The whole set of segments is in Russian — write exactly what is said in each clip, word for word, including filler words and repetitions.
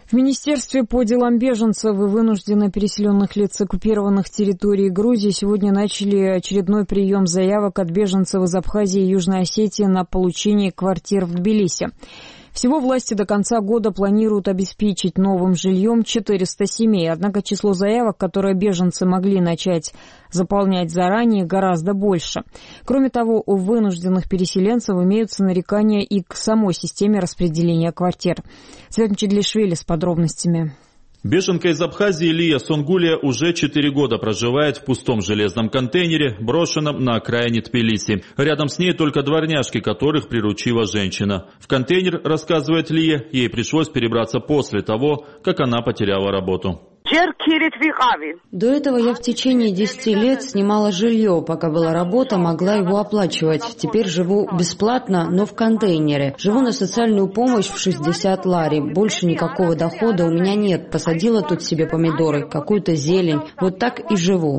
В Министерстве по делам беженцев и вынужденно переселенных лиц с оккупированных территорий Грузии сегодня начали очередной прием заявок от беженцев из Абхазии и Южной Осетии на получение квартир в Тбилиси. Всего власти до конца года планируют обеспечить новым жильем четыреста семей, однако число заявок, которые беженцы могли начать заполнять заранее, гораздо больше. Кроме того, у вынужденных переселенцев имеются нарекания и к самой системе распределения квартир. Света Чедлишвили с подробностями. Беженка из Абхазии Лия Сонгулия уже четыре года проживает в пустом железном контейнере, брошенном на окраине Тбилиси. Рядом с ней только дворняжки, которых приручила женщина. В контейнер, рассказывает Лия, ей пришлось перебраться после того, как она потеряла работу. До этого я в течение десяти лет снимала жилье. Пока была работа, могла его оплачивать. Теперь живу бесплатно, но в контейнере. Живу на социальную помощь в шестьдесят лари. Больше никакого дохода у меня нет. Посадила тут себе помидоры, какую-то зелень. Вот так и живу.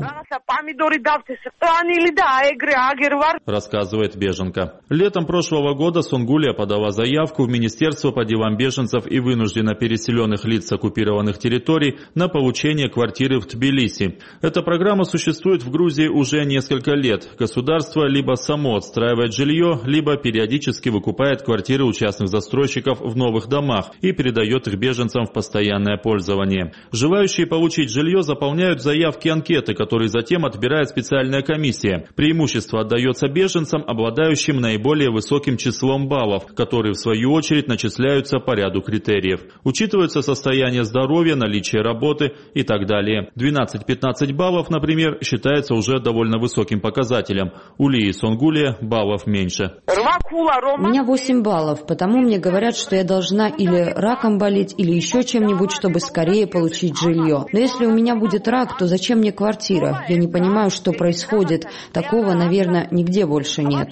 Рассказывает беженка. Летом прошлого года Сонгулия подала заявку в Министерство по делам беженцев и вынужденно переселенных лиц с оккупированных территорий на получение квартиры в Тбилиси. Эта программа существует в Грузии уже несколько лет. Государство либо само отстраивает жилье, либо периодически выкупает квартиры у частных застройщиков в новых домах и передает их беженцам в постоянное пользование. Желающие получить жилье заполняют заявки анкеты, которые затем отбирает специальная комиссия. Преимущество отдается беженцам, обладающим наиболее высоким числом баллов, которые в свою очередь начисляются по ряду критериев. Учитывается состояние здоровья, наличие работы и так далее. двенадцать-пятнадцать баллов, например, считается уже довольно высоким показателем. У Лии Сонгулия баллов меньше. У меня восемь баллов, потому мне говорят, что я должна или раком болеть, или еще чем-нибудь, чтобы скорее получить жилье. Но если у меня будет рак, то зачем мне квартира? Я не понимаю, что происходит. Такого, наверное, нигде больше нет.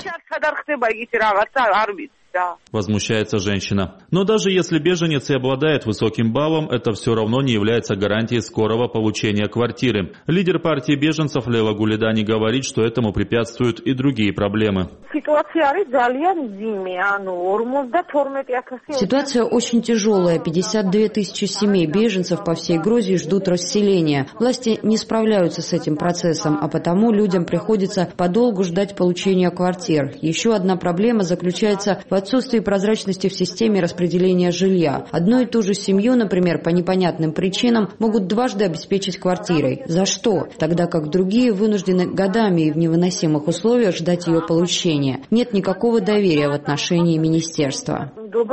Возмущается женщина. Но даже если беженец и обладает высоким баллом, это все равно не является гарантией скорого получения квартиры. Лидер партии беженцев Лейла Гуледани говорит, что этому препятствуют и другие проблемы. Ситуация очень тяжелая. пятьдесят две тысячи семей беженцев по всей Грузии ждут расселения. Власти не справляются с этим процессом, а потому людям приходится подолгу ждать получения квартир. Еще одна проблема заключается в отсутствии прозрачности в системе распределения жилья. Одну и ту же семью, например, по непонятным причинам, могут дважды обеспечить квартирой. За что? Тогда как другие вынуждены годами и в невыносимых условиях ждать ее получения. Нет никакого доверия в отношении министерства.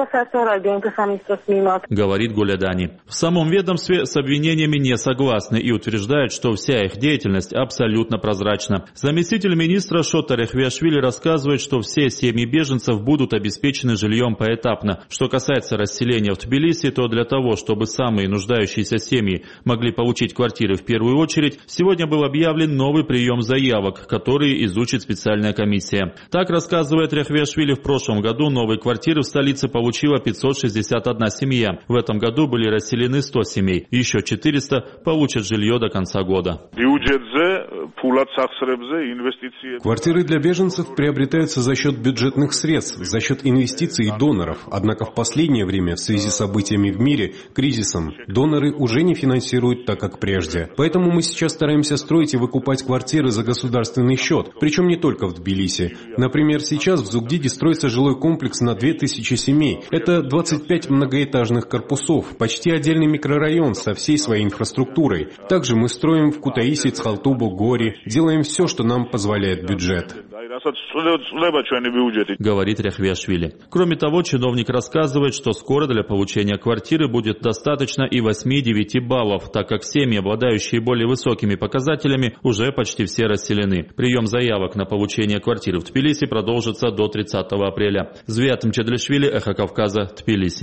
Говорит Гуледани. В самом ведомстве с обвинениями не согласны и утверждают, что вся их деятельность абсолютно прозрачна. Заместитель министра Шота Рехвиашвили рассказывает, что все семьи беженцев будут обеспечены жильем поэтапно. Что касается расселения в Тбилиси, то для того, чтобы самые нуждающиеся семьи могли получить квартиры в первую очередь, сегодня был объявлен новый прием заявок, который изучит специальная комиссия. Так, рассказывает Рехвиашвили, в прошлом году новые квартиры в столице получила пятьсот шестьдесят одна семья. В этом году были расселены сто семей. Еще четыреста получат жилье до конца года. Квартиры для беженцев приобретаются за счет бюджетных средств, за счет инвестиций и доноров. Однако в последнее время, в связи с событиями в мире, кризисом, доноры уже не финансируют так, как прежде. Поэтому мы сейчас стараемся строить и выкупать квартиры за государственный счет, причем не только в Тбилиси. Например, сейчас в Зугдиде строится жилой комплекс на две тысячи семей. Это двадцать пять многоэтажных корпусов, почти отдельный микрорайон со всей своей инфраструктурой. Также мы строим в Кутаиси, Цхалтубу, Гори, делаем все, что нам позволяет бюджет. Говорит Рехвиашвили. Кроме того, чиновник рассказывает, что скоро для получения квартиры будет достаточно и восьми-девяти баллов, так как семьи, обладающие более высокими показателями, уже почти все расселены. Прием заявок на получение квартиры в Тбилиси продолжится до тридцатого апреля. Света Чедлишвили, Эхо Кавказа, Тбилиси.